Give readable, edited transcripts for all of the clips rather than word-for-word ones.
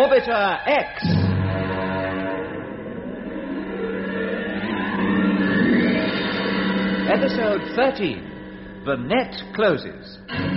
Orbiter X. Episode 13. The Net Closes.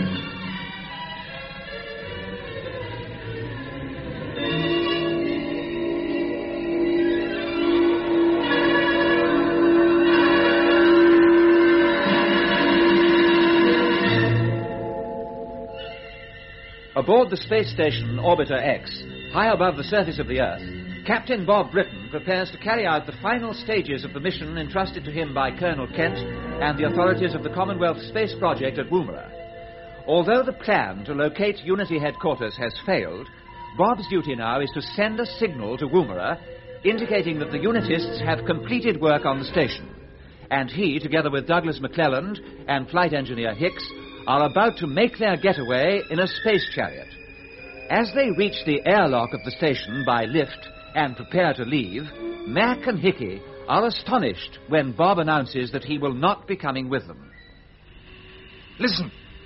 Aboard the space station Orbiter X, high above the surface of the Earth, Captain Bob Britton prepares to carry out the final stages of the mission entrusted to him by Colonel Kent and the authorities of the Commonwealth Space Project at Woomera. Although the plan to locate Unity headquarters has failed, Bob's duty now is to send a signal to Woomera indicating that the Unitists have completed work on the station, and he, together with Douglas McClelland and flight engineer Hicks, are about to make their getaway in a space chariot. As they reach the airlock of the station by lift and prepare to leave, Mac and Hickey are astonished when Bob announces that he will not be coming with them. Listen.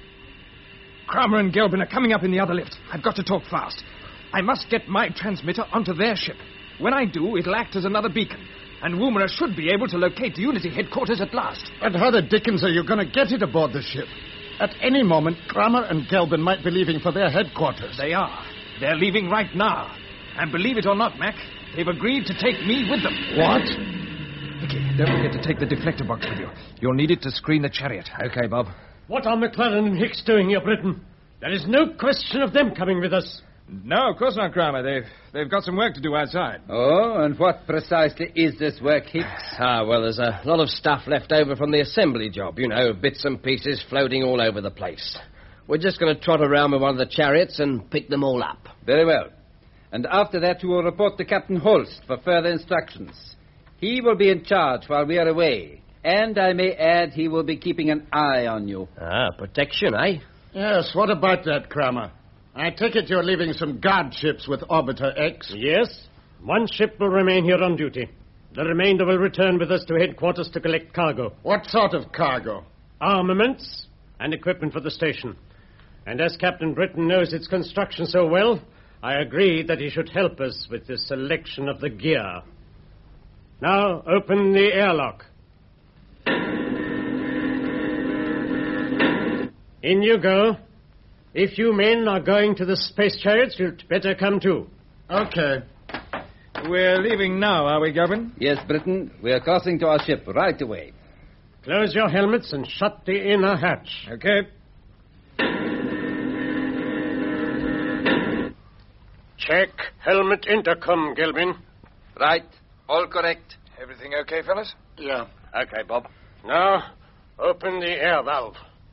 Kramer and Gelbin are coming up in the other lift. I've got to talk fast. I must get my transmitter onto their ship. When I do, it'll act as another beacon, and Woomera should be able to locate the Unity headquarters at last. But how the dickens are you going to get it aboard the ship? At any moment, Kramer and Gelbin might be leaving for their headquarters. They are. They're leaving right now. And believe it or not, Mac, they've agreed to take me with them. What? Hickey, don't forget to take the deflector box with you. You'll need it to screen the chariot. Okay, Bob. What are McClellan and Hicks doing here, Britain? There is no question of them coming with us. No, of course not, Kramer. They've got some work to do outside. Oh, and what precisely is this work, Hicks? Well, there's a lot of stuff left over from the assembly job. You know, bits and pieces floating all over the place. We're just going to trot around with one of the chariots and pick them all up. Very well. And after that, you will report to Captain Holst for further instructions. He will be in charge while we are away. And I may add, he will be keeping an eye on you. Protection, eh? Yes, what about that, Kramer? I take it you're leaving some guard ships with Orbiter X? Yes. One ship will remain here on duty. The remainder will return with us to headquarters to collect cargo. What sort of cargo? Armaments and equipment for the station. And as Captain Britton knows its construction so well, I agreed that he should help us with the selection of the gear. Now, open the airlock. In you go. If you men are going to the space chariots, you'd better come too. Okay. We're leaving now, are we, Gelbin? Yes, Britton. We are crossing to our ship right away. Close your helmets and shut the inner hatch. Okay. Check helmet intercom, Gelbin. Right. All correct. Everything okay, fellas? Yeah. Okay, Bob. Now, open the air valve.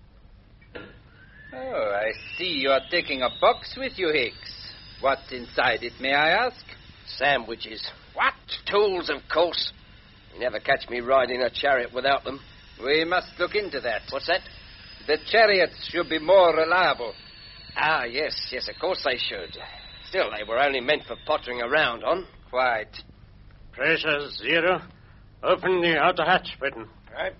Oh, I see you are taking a box with you, Hicks. What's inside it, may I ask? Sandwiches. What? Tools, of course. You never catch me riding a chariot without them. We must look into that. What's that? The chariots should be more reliable. Yes, of course they should. Still, they were only meant for pottering around on. Quite. Pressure 0. Open the outer hatch, Britton. Right.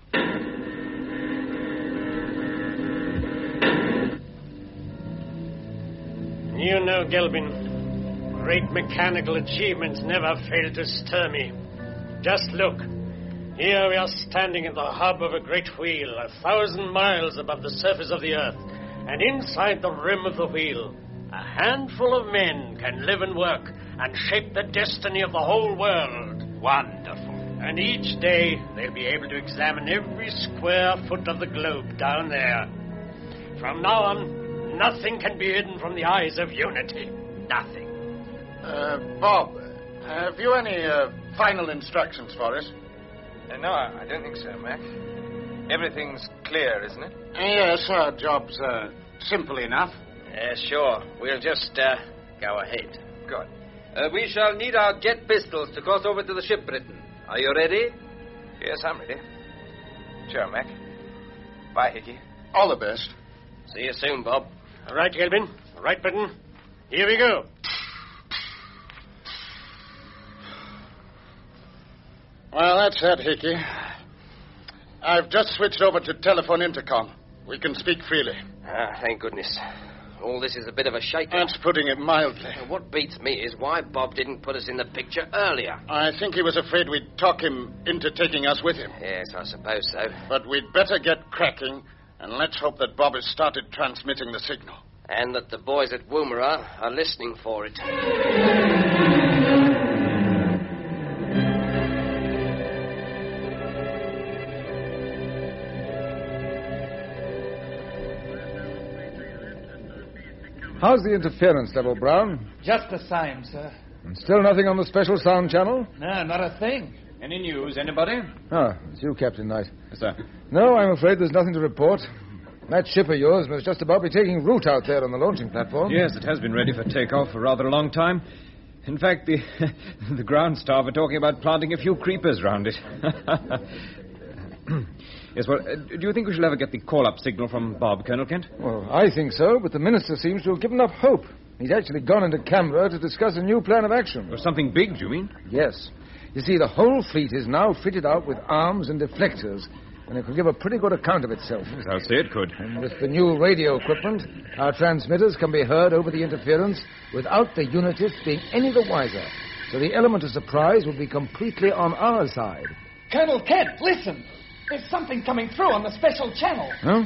You know, Gelbin, great mechanical achievements never fail to stir me. Just look. Here we are standing in the hub of a great wheel, 1,000 miles above the surface of the Earth. And inside the rim of the wheel, a handful of men can live and work and shape the destiny of the whole world. Wonderful. And each day, they'll be able to examine every square foot of the globe down there. From now on, nothing can be hidden from the eyes of Unity. Nothing. Bob, have you any final instructions for us? No, I don't think so, Mac. Everything's clear, isn't it? Yes, our job's simple enough. Sure. We'll just go ahead. Good. We shall need our jet pistols to cross over to the ship, Britton. Are you ready? Yes, I'm ready. Sure, Mac. Bye, Hickey. All the best. See you soon, Bob. All right, Gelbin. All right, Britton. Here we go. Well, that's it, Hickey. I've just switched over to telephone intercom. We can speak freely. Thank goodness. All this is a bit of a shake. That's putting it mildly. What beats me is why Bob didn't put us in the picture earlier. I think he was afraid we'd talk him into taking us with him. Yes, I suppose so. But we'd better get cracking, and let's hope that Bob has started transmitting the signal. And that the boys at Woomera are listening for it. How's the interference level, Brown? Just the same, sir. And still nothing on the special sound channel? No, not a thing. Any news, anybody? Ah, it's you, Captain Knight. Yes, sir. No, I'm afraid there's nothing to report. That ship of yours must just about be taking root out there on the launching platform. Yes, it has been ready for takeoff for rather a long time. In fact, the ground staff are talking about planting a few creepers round it. Yes, well, do you think we shall ever get the call-up signal from Bob, Colonel Kent? Well, I think so, but the minister seems to have given up hope. He's actually gone into Canberra to discuss a new plan of action. Or something big, do you mean? Yes. You see, the whole fleet is now fitted out with arms and deflectors, and it can give a pretty good account of itself. Yes, I'll say it could. And with the new radio equipment, our transmitters can be heard over the interference without the unitists being any the wiser. So the element of surprise will be completely on our side. Colonel Kent, listen. There's something coming through on the special channel. Huh?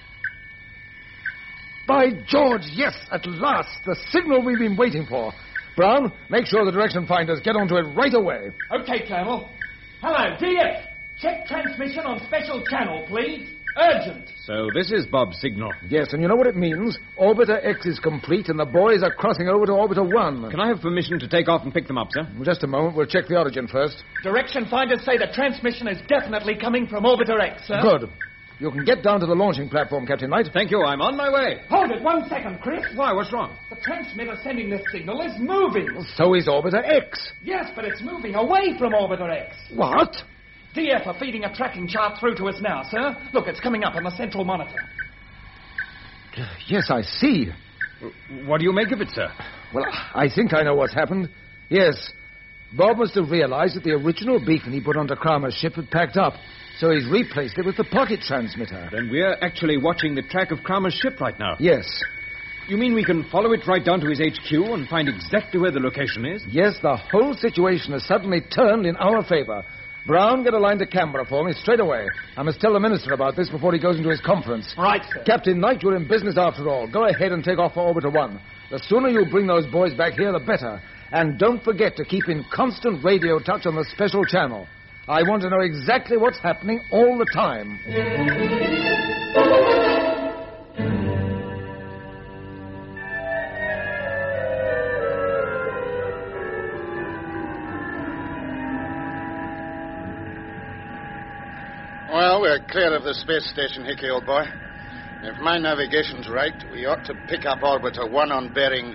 By George, yes, at last. The signal we've been waiting for. Brown, make sure the direction finders get onto it right away. Okay, Colonel. Hello, DF. Check transmission on special channel, please. Urgent. So this is Bob's signal. Yes, and you know what it means? Orbiter X is complete, and the boys are crossing over to Orbiter 1. Can I have permission to take off and pick them up, sir? Just a moment. We'll check the origin first. Direction finders say the transmission is definitely coming from Orbiter X, sir. Good. You can get down to the launching platform, Captain Knight. Thank you. I'm on my way. Hold it 1 second, Chris. Why? What's wrong? The transmitter sending this signal is moving. So is Orbiter X. Yes, but it's moving away from Orbiter X. What? DF are feeding a tracking chart through to us now, sir. Look, it's coming up on the central monitor. Yes, I see. What do you make of it, sir? Well, I think I know what's happened. Yes. Bob must have realized that the original beacon he put onto Kramer's ship had packed up, so he's replaced it with the pocket transmitter. Then we're actually watching the track of Kramer's ship right now. Yes. You mean we can follow it right down to his HQ and find exactly where the location is? Yes, the whole situation has suddenly turned in our favor. Brown, get a line to Canberra for me straight away. I must tell the minister about this before he goes into his conference. Right, sir. Captain Knight, you're in business after all. Go ahead and take off for Orbiter 1. The sooner you bring those boys back here, the better. And don't forget to keep in constant radio touch on the special channel. I want to know exactly what's happening all the time. Well, we're clear of the space station, Hickey, old boy. If my navigation's right, we ought to pick up Orbiter 1 on bearing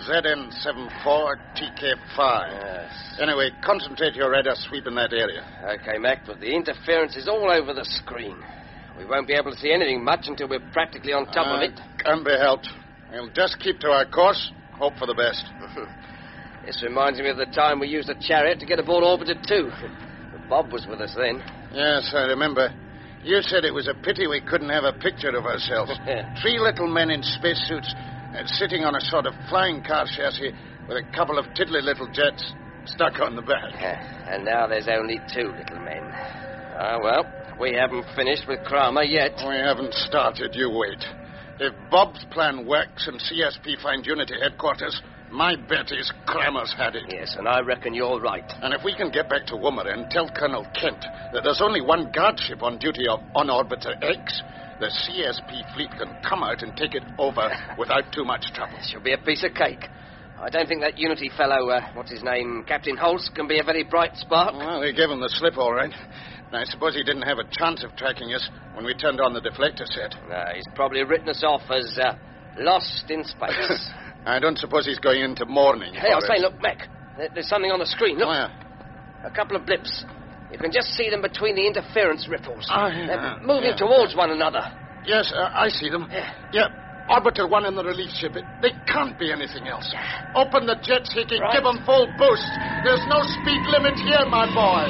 ZN74TK5. Yes. Anyway, concentrate your radar sweep in that area. Okay, Mac, but the interference is all over the screen. We won't be able to see anything much until we're practically on top of it. Can't be helped. We'll just keep to our course, hope for the best. This reminds me of the time we used a chariot to get aboard Orbiter 2. Bob was with us then. Yes, I remember. You said it was a pity we couldn't have a picture of ourselves. 3 little men in spacesuits sitting on a sort of flying car chassis with a couple of tiddly little jets stuck on the back. And now there's only 2 little men. Ah, well, we haven't finished with Kramer yet. We haven't started, you wait. If Bob's plan works and CSP finds Unity headquarters, my bet is Kramer's had it. Yes, and I reckon you're right. And if we can get back to Woomera and tell Colonel Kent that there's only one guard ship on duty on Orbiter X, the CSP fleet can come out and take it over without too much trouble. This should be a piece of cake. I don't think that Unity fellow, what's his name, Captain Holst, can be a very bright spark. Well, they gave him the slip, all right. And I suppose he didn't have a chance of tracking us when we turned on the deflector set. He's probably written us off as lost in space. I don't suppose he's going into mourning. Hey, I was saying, look, Mac, there's something on the screen. Look. Where? A couple of blips. You can just see them between the interference ripples. Yeah. They're moving towards one another. Yes, I see them. Yeah. Orbiter 1 in the relief ship. They can't be anything else. Open the jets, Hickey. Right. Give them full boost. There's no speed limit here, my boy.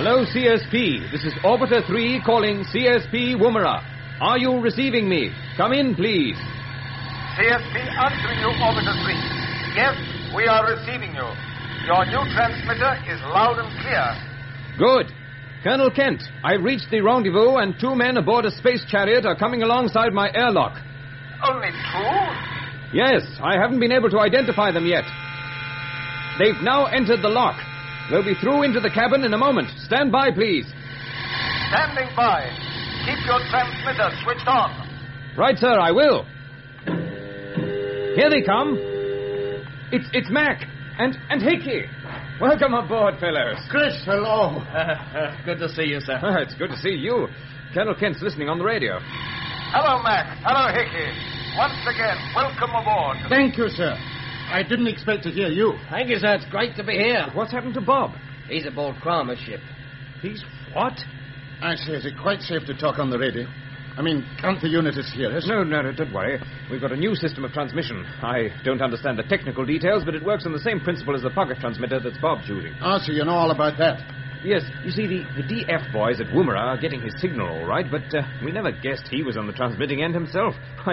Hello, CSP. This is Orbiter 3 calling CSP Woomera. Are you receiving me? Come in, please. CSP answering you, Orbiter 3. Yes, we are receiving you. Your new transmitter is loud and clear. Good. Colonel Kent, I've reached the rendezvous and 2 men aboard a space chariot are coming alongside my airlock. Only 2? Yes, I haven't been able to identify them yet. They've now entered the lock. They'll be through into the cabin in a moment. Stand by, please. Standing by. Keep your transmitter switched on. Right, sir, I will. Here they come. It's Mac and Hickey. Welcome aboard, fellows. Chris, hello. Good to see you, sir. It's good to see you. Colonel Kent's listening on the radio. Hello, Mac. Hello, Hickey. Once again, welcome aboard. Thank you, sir. I didn't expect to hear you. Thank you, sir. It's great to be here. What's happened to Bob? He's aboard Kramer's ship. He's what? I say, is it quite safe to talk on the radio? I mean, can't the unitists hear us? No, don't worry. We've got a new system of transmission. I don't understand the technical details, but it works on the same principle as the pocket transmitter that's Bob's using. Oh, so you know all about that. Yes, you see, the DF boys at Woomera are getting his signal all right, but we never guessed he was on the transmitting end himself.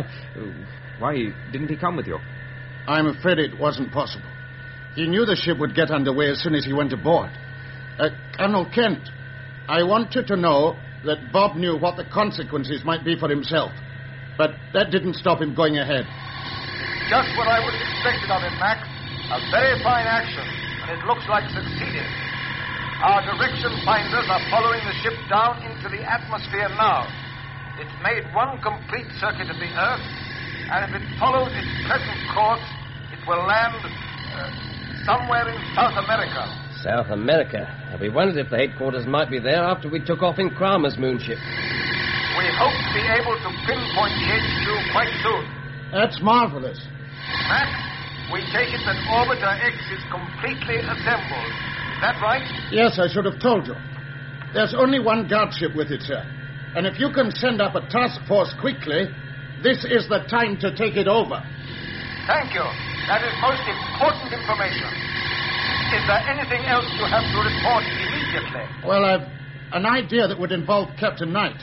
Why didn't he come with you? I'm afraid it wasn't possible. He knew the ship would get underway as soon as he went aboard. Colonel Kent, I want you to know that Bob knew what the consequences might be for himself. But that didn't stop him going ahead. Just what I was expecting of him, Mac. A very fine action, and it looks like succeeding. Our direction finders are following the ship down into the atmosphere now. It's made one complete circuit of the Earth, and if it follows its present course, it will land somewhere in South America. South America. We wondered if the headquarters might be there after we took off in Kramer's moonship. We hope to be able to pinpoint the HQ quite soon. That's marvelous. Mac, we take it that Orbiter X is completely assembled. Is that right? Yes, I should have told you. There's only one guard ship with it, sir. And if you can send up a task force quickly, this is the time to take it over. Thank you. That is most important information. Is there anything else you have to report immediately? Well, I've an idea that would involve Captain Knight.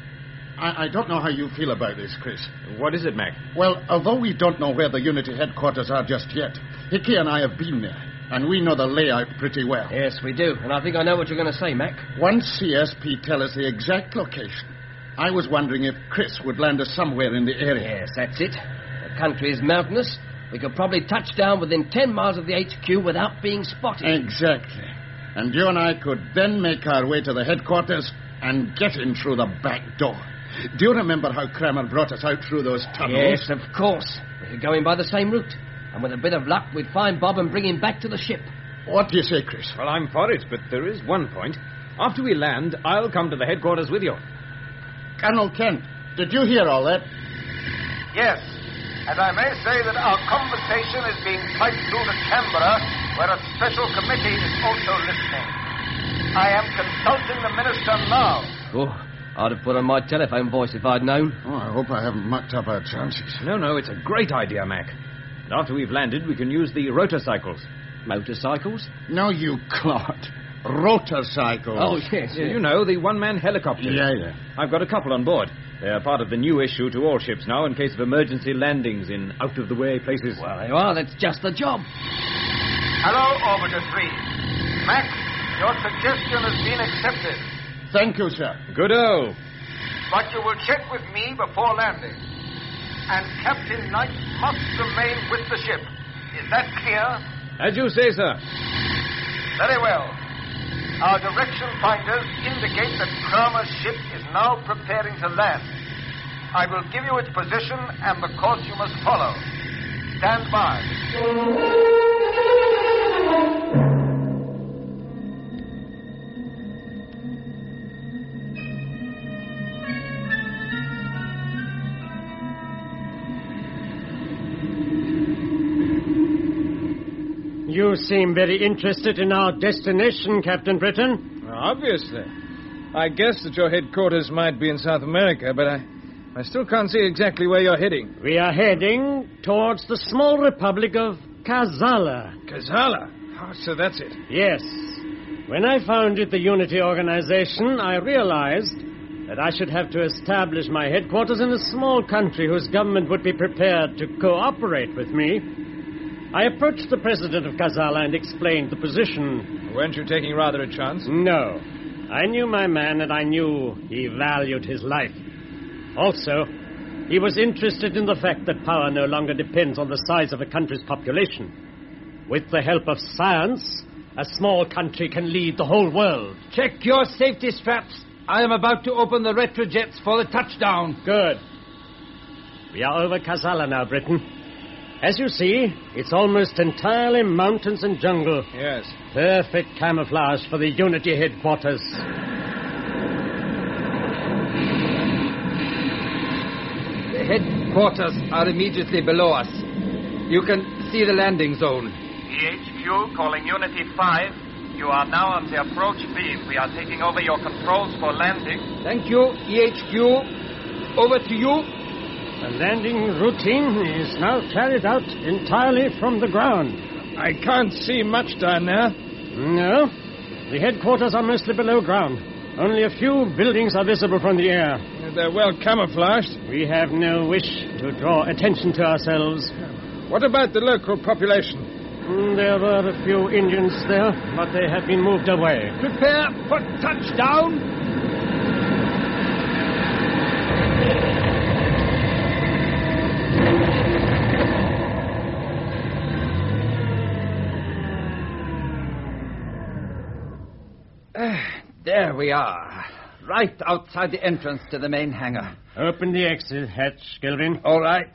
I don't know how you feel about this, Chris. What is it, Mac? Well, although we don't know where the Unity headquarters are just yet, Hickey and I have been there, and we know the layout pretty well. Yes, we do. And I think I know what you're going to say, Mac. Once CSP tell us the exact location, I was wondering if Chris would land us somewhere in the area. Yes, that's it. The country is mountainous. We could probably touch down within 10 miles of the HQ without being spotted. Exactly. And you and I could then make our way to the headquarters and get in through the back door. Do you remember how Kramer brought us out through those tunnels? Yes, of course. We could go in by the same route. And with a bit of luck, we'd find Bob and bring him back to the ship. What do you say, Chris? Well, I'm for it, but there is one point. After we land, I'll come to the headquarters with you. Colonel Kent, did you hear all that? Yes. And I may say that our conversation is being piped through to Canberra, where a special committee is also listening. I am consulting the minister now. Oh, I'd have put on my telephone voice if I'd known. Oh, I hope I haven't mucked up our chances. No, it's a great idea, Mac. And after we've landed, we can use the rotorcycles. Motorcycles? No, you clot. Rotorcycles. Oh, yes. Yeah, you know, the one-man helicopter. Yeah. I've got a couple on board. They're part of the new issue to all ships now in case of emergency landings in out-of-the-way places. Well, there you are. That's just the job. Hello, Orbiter 3. Mac, your suggestion has been accepted. Thank you, sir. Good-o. But you will check with me before landing. And Captain Knight must remain with the ship. Is that clear? As you say, sir. Very well. Our direction finders indicate that Kramer's ship is now preparing to land. I will give you its position and the course you must follow. Stand by. You seem very interested in our destination, Captain Britton. Obviously. I guess that your headquarters might be in South America, but I still can't see exactly where you're heading. We are heading towards the small republic of Kazala. Kazala? Oh, so that's it. Yes. When I founded the Unity organization, I realized that I should have to establish my headquarters in a small country whose government would be prepared to cooperate with me. I approached the president of Kazala and explained the position. Weren't you taking rather a chance? No. I knew my man, and I knew he valued his life. Also, he was interested in the fact that power no longer depends on the size of a country's population. With the help of science, a small country can lead the whole world. Check your safety straps. I am about to open the retrojets for the touchdown. Good. We are over Kazala now, Britain. As you see, it's almost entirely mountains and jungle. Yes. Perfect camouflage for the Unity headquarters. The headquarters are immediately below us. You can see the landing zone. EHQ calling Unity 5. You are now on the approach beam. We are taking over your controls for landing. Thank you, EHQ. Over to you. The landing routine is now carried out entirely from the ground. I can't see much down there. No. The headquarters are mostly below ground. Only a few buildings are visible from the air. They're well camouflaged. We have no wish to draw attention to ourselves. What about the local population? There were a few Indians there, but they have been moved away. Prepare for touchdown. There we are, right outside the entrance to the main hangar. Open the exit hatch, Gilvin. All right.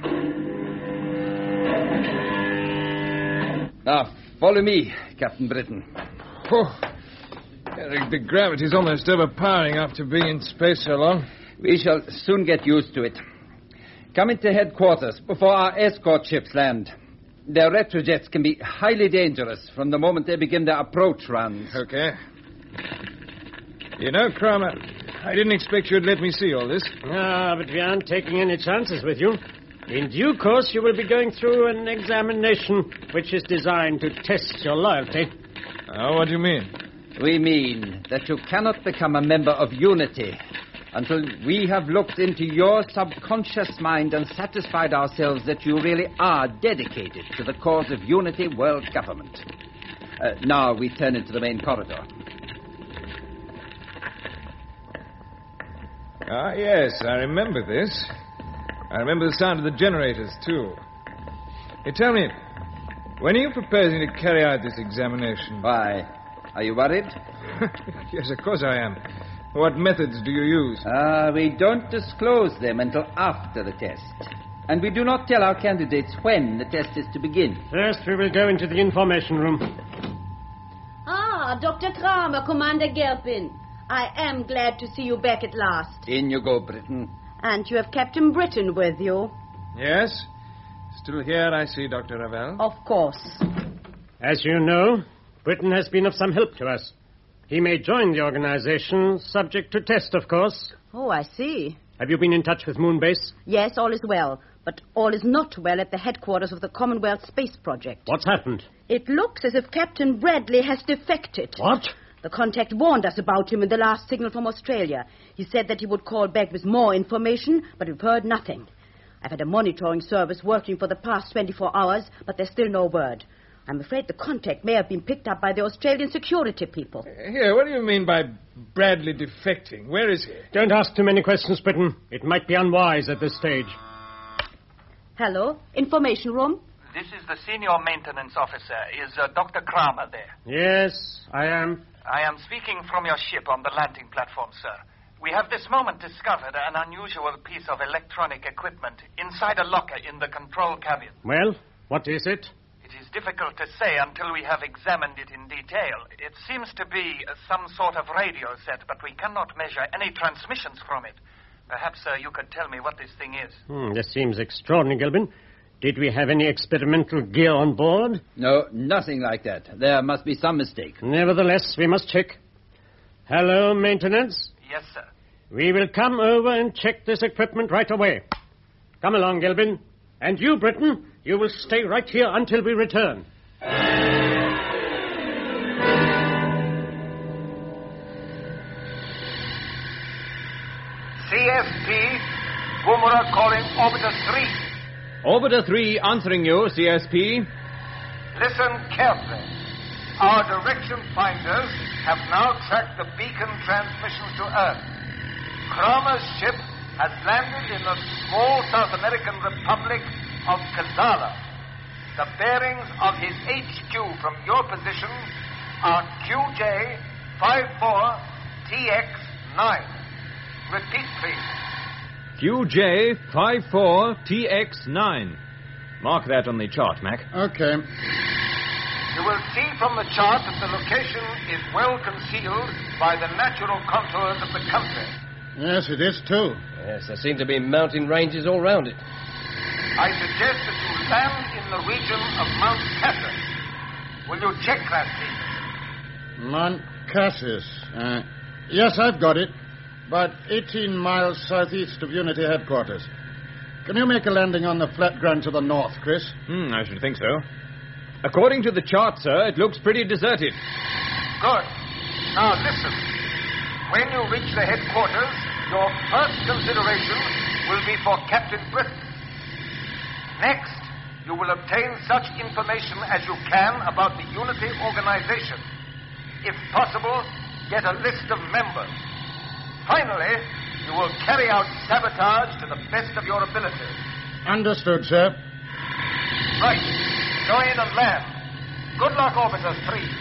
Now, follow me, Captain Britton. Oh, Eric, the gravity's almost overpowering after being in space so long. We shall soon get used to it. Come into headquarters before our escort ships land. Their retrojets can be highly dangerous from the moment they begin their approach runs. Okay. You know, Kramer, I didn't expect you'd let me see all this. But we aren't taking any chances with you. In due course, you will be going through an examination which is designed to test your loyalty. Oh, what do you mean? We mean that you cannot become a member of Unity until we have looked into your subconscious mind and satisfied ourselves that you really are dedicated to the cause of Unity world government. Now we turn into the main corridor. Ah, yes, I remember this. I remember the sound of the generators, too. Hey, tell me, when are you proposing to carry out this examination? Why? Are you worried? Yes, of course I am. What methods do you use? We don't disclose them until after the test. And we do not tell our candidates when the test is to begin. First, we will go into the information room. Ah, Dr. Kramer, Commander Gelpin. I am glad to see you back at last. In you go, Britain. And you have Captain Britton with you. Yes. Still here, I see, Dr. Ravel. Of course. As you know, Britain has been of some help to us. He may join the organization, subject to test, of course. Oh, I see. Have you been in touch with Moonbase? Yes, all is well. But all is not well at the headquarters of the Commonwealth Space Project. What's happened? It looks as if Captain Bradley has defected. What? The contact warned us about him in the last signal from Australia. He said that he would call back with more information, but we've heard nothing. I've had a monitoring service working for the past 24 hours, but there's still no word. I'm afraid the contact may have been picked up by the Australian security people. Here, what do you mean by Bradley defecting? Where is he? Don't ask too many questions, Britain. It might be unwise at this stage. Hello? Information room? This is the senior maintenance officer. Is Dr. Kramer there? Yes, I am. I am speaking from your ship on the landing platform, sir. We have this moment discovered an unusual piece of electronic equipment inside a locker in the control cabin. Well, what is it? It is difficult to say until we have examined it in detail. It seems to be some sort of radio set, but we cannot measure any transmissions from it. Perhaps you could tell me what this thing is. This seems extraordinary, Gilbin. Did we have any experimental gear on board? No, nothing like that. There must be some mistake. Nevertheless, we must check. Hello, maintenance? Yes, sir. We will come over and check this equipment right away. Come along, Gilbin. And you, Britain, you will stay right here until we return. Boomerang calling Orbiter 3. Orbiter 3 answering you, CSP. Listen carefully. Our direction finders have now tracked the beacon transmissions to Earth. Kramer's ship has landed in the small South American republic of Kazala. The bearings of his HQ from your position are QJ54TX9. Repeat, please. QJ54TX9. Mark that on the chart, Mac. Okay. You will see from the chart that the location is well concealed by the natural contours of the country. Yes, it is, too. Yes, there seem to be mountain ranges all round it. I suggest that you land in the region of Mount Cassis. Will you check that, please? Mount Cassis. Yes, I've got it. About 18 miles southeast of Unity headquarters. Can you make a landing on the flat ground to the north, Chris? I should think so. According to the chart, sir, it looks pretty deserted. Good. Now, listen. When you reach the headquarters, your first consideration will be for Captain Britton. Next, you will obtain such information as you can about the Unity organization. If possible, get a list of members. Finally, you will carry out sabotage to the best of your ability. Understood, sir. Right. Go in and land. Good luck, Orbiter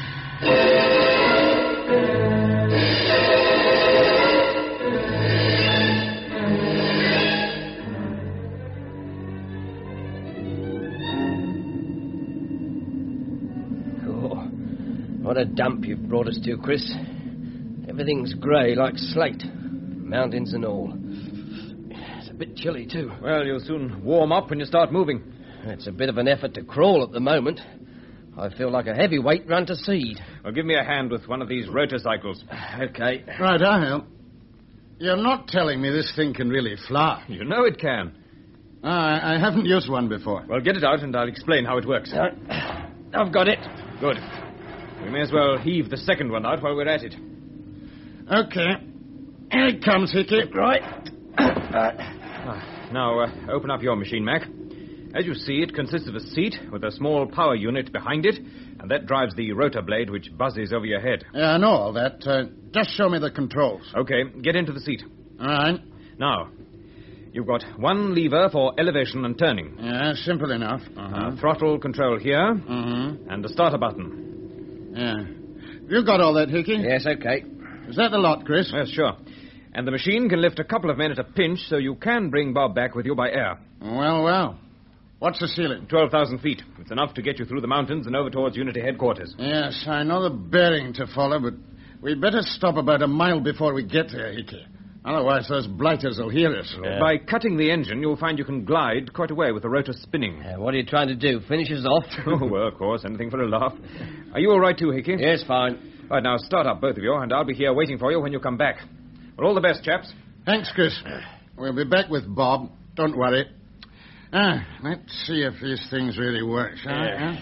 3. Oh, what a dump you've brought us to, Chris. Everything's grey like slate. Mountains and all. It's a bit chilly, too. Well, you'll soon warm up when you start moving. It's a bit of an effort to crawl at the moment. I feel like a heavyweight run to seed. Well, give me a hand with one of these rotorcycles. Okay. Right, I'll help. You're not telling me this thing can really fly. You know it can. I haven't used one before. Well, get it out and I'll explain how it works. I've got it. Good. We may as well heave the second one out while we're at it. Okay. Here it comes, Hickey. Right. Now, open up your machine, Mac. As you see, it consists of a seat with a small power unit behind it, and that drives the rotor blade which buzzes over your head. Yeah, I know all that. Just show me the controls. Okay, get into the seat. All right. Now, you've got one lever for elevation and turning. Yeah, simple enough. Throttle control here, Mm-hmm. and the starter button. Yeah. You got all that, Hickey? Yes, okay. Is that the lot, Chris? Yes, sure. And the machine can lift a couple of men at a pinch, so you can bring Bob back with you by air. Well. What's the ceiling? 12,000 feet. It's enough to get you through the mountains and over towards Unity headquarters. Yes, I know the bearing to follow, but we'd better stop about a mile before we get there, Hickey. Otherwise, those blighters will hear us. By cutting the engine, you'll find you can glide quite a way with the rotor spinning. What are you trying to do? Finish us off? Oh, well, of course. Anything for a laugh. Are you all right, too, Hickey? Yes, fine. Right, now start up, both of you, and I'll be here waiting for you when you come back. Well, all the best, chaps. Thanks, Chris. We'll be back with Bob. Don't worry. Let's see if these things really work, shall we?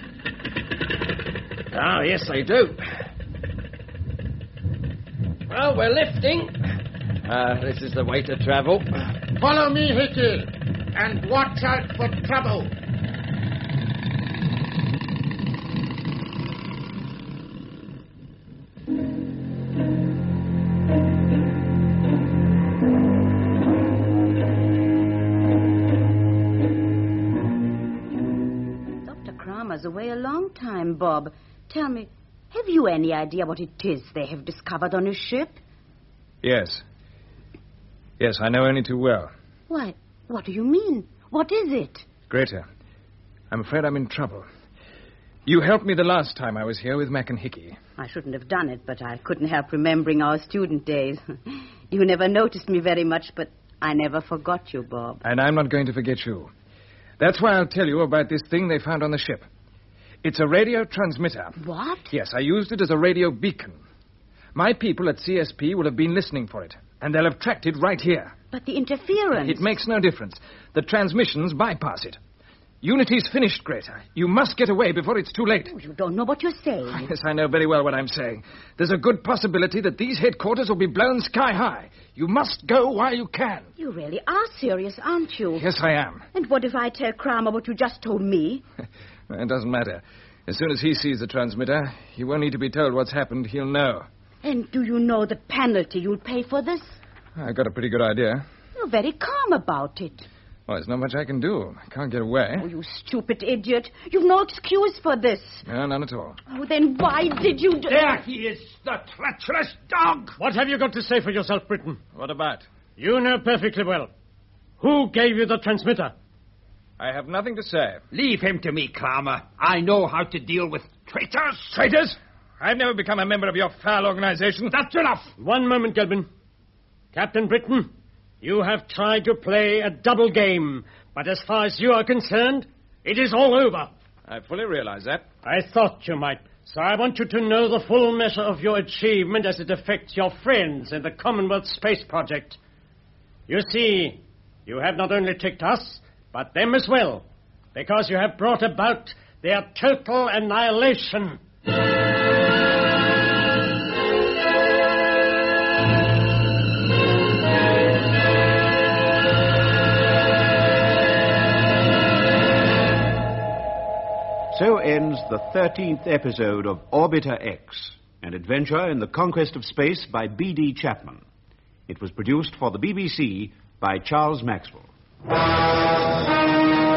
Oh, yes, they do. Well, we're lifting. This is the way to travel. Follow me, Hickey, and watch out for trouble. Away a long time, Bob. Tell me, have you any idea what it is they have discovered on his ship? Yes. Yes, I know only too well. Why, what do you mean? What is it? Greta, I'm afraid I'm in trouble. You helped me the last time I was here with Mac and Hickey. I shouldn't have done it, but I couldn't help remembering our student days. You never noticed me very much, but I never forgot you, Bob. And I'm not going to forget you. That's why I'll tell you about this thing they found on the ship. It's a radio transmitter. What? Yes, I used it as a radio beacon. My people at CSP will have been listening for it, and they'll have tracked it right here. But the interference... It makes no difference. The transmissions bypass it. Unity's finished, Greta. You must get away before it's too late. Oh, you don't know what you're saying. Yes, I know very well what I'm saying. There's a good possibility that these headquarters will be blown sky high. You must go while you can. You really are serious, aren't you? Yes, I am. And what if I tell Kramer what you just told me? It doesn't matter. As soon as he sees the transmitter, he won't need to be told what's happened. He'll know. And do you know the penalty you'll pay for this? I got a pretty good idea. You're very calm about it. Well, there's not much I can do. I can't get away. Oh, you stupid idiot. You've no excuse for this. No, none at all. Oh, then why did you do... There he is, the treacherous dog! What have you got to say for yourself, Britton? What about? You know perfectly well. Who gave you the transmitter? I have nothing to say. Leave him to me, Kramer. I know how to deal with traitors. Traitors? I've never become a member of your foul organization. That's enough. One moment, Gelbin. Captain Britton, you have tried to play a double game, but as far as you are concerned, it is all over. I fully realize that. I thought you might. So I want you to know the full measure of your achievement as it affects your friends in the Commonwealth Space Project. You see, you have not only tricked us, but them as well, because you have brought about their total annihilation. So ends the 13th episode of Orbiter X, an adventure in the conquest of space by B.D. Chapman. It was produced for the BBC by Charles Maxwell.